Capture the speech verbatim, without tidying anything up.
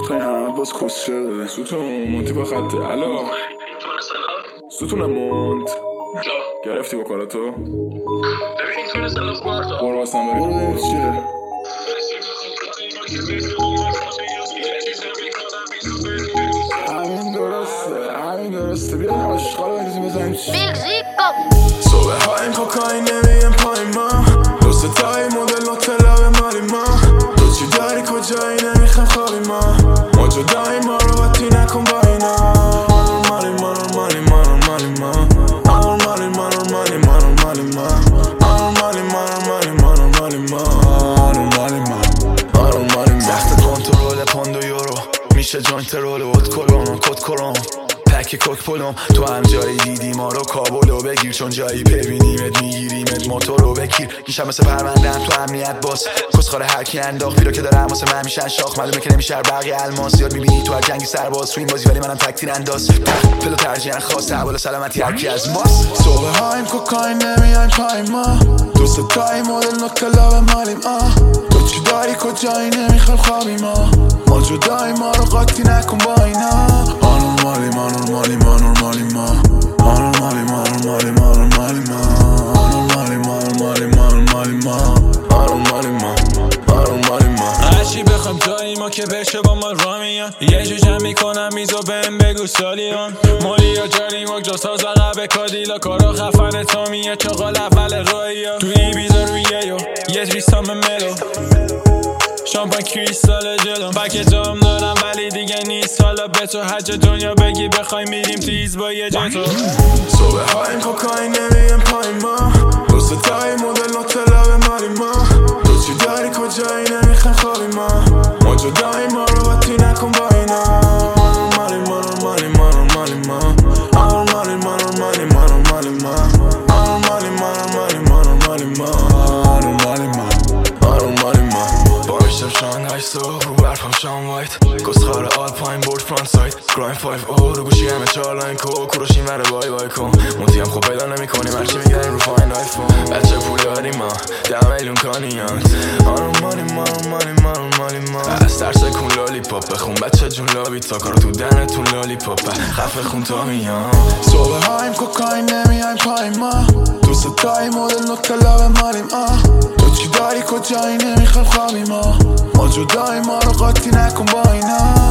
خیلی همه باز کس شده ستون مونتی با خطه الو ستون مونت گرفتی با کاراتو ببین تو نسل سمارتا برو واسم بریم برو ببین چیه همین درسته همین درسته بیا آشقال بریزیم بزنیم چی صبح ها این کوکاین نمیم پایین ما دوست تایی مدل نوتل لبه مالی ما تو چی داری کجایی نمیخم خوابی ما ما جدایی ما رو باتی نکن با اینا مالی ما مالی ما مالی ما مالی ما مالی ما مالی ما مالی ما مالی ما مالی ما مالی ما مالی ما سخت کنترل پوند و یورو میشه جوینت رول و ود کلون و کد کرون پک کوک پلوم تو هم جایی دیدی ما رو کابلو بگیر چون جایی ببینیمت میگیریمت موتور رو بکیر گیشم مثل پرونده هم تو امنیت باس کسخاره هرکی انداخت بیرو که دارم واسه من میشن شاخ معلومه که نمیشه بقیه الماس یاد میبینی تو هر جنگی سرباز تو این بازی ولی منم تک تیر انداز پلو ترجیحاً خاص حوال سلامتی هرکی از ماست صبح هایم کوکاین نمیایم پایین ما دوست تایی مدل نوتل لبه مالیم آه تو چی داری کجایی نمیخوام خوابی ما ما جدایی ما رو قاطی نکن با اینا آنورمالی ما نورمالی ما نورمالی ما آنورمالی ما نورمالی ما نورمالی ما آنورمالی ما نورمالی ما نورمالی ما آنورمالی ما آنورمالی ما هرچی بخوام جایی ما که بشه با ما را میان یه جو جمع میکنم میزو بهم بگو سالیان مالی یا جاری مک جا ساز عقب کادیلا کارا خفن تا میاد چاقال اول رایی ها توی بیزا روی یو یه تریستام ملو شامپان کریستال جلوم بک جام دارم ولی دیگه نیست حالا به تو حج دنیا بگی بخوای میریم تیز با یه جتو صبح ها این کوکاین نمیم پایین ما دوست تایی مدل نوتل لبه مالی ما تو چی داری کجایی نمیخوام خوابی ما ما جدایی ما رو باتی نکن با اینا مالی ما مالی ما مالی ما مالی ما مالی ما مالی ما مالی ما مالی ما مالی ما مالی ما مالی ما بارشتم شانگهای صبح رو برفم شام وایت گسخار آلپاین بورد فرانت سایت گرایم فایف او رو گوشی همه چهار لاین کو کوروشیم بره بای بای کن مونتی هم خوب پیدا نمی کنیم هرچی میگریم رو فاین آیفون بچه پولاری ما ده میلیون کانیانت آنو مالی ما مالی ما مالی ما از ترس کن لالی پاپ بخون بچه جون لابی تا کارو تو دنتون لالی پاپ خفه خون تا میان صبح هایم کوکاین نمیایم پایین ما دوست تایی مدل نوتل لبه مالیم آه تو چی داری کجایی نمیخوام خوابی ما ما جدایی ما رو قاطی نکن با اینا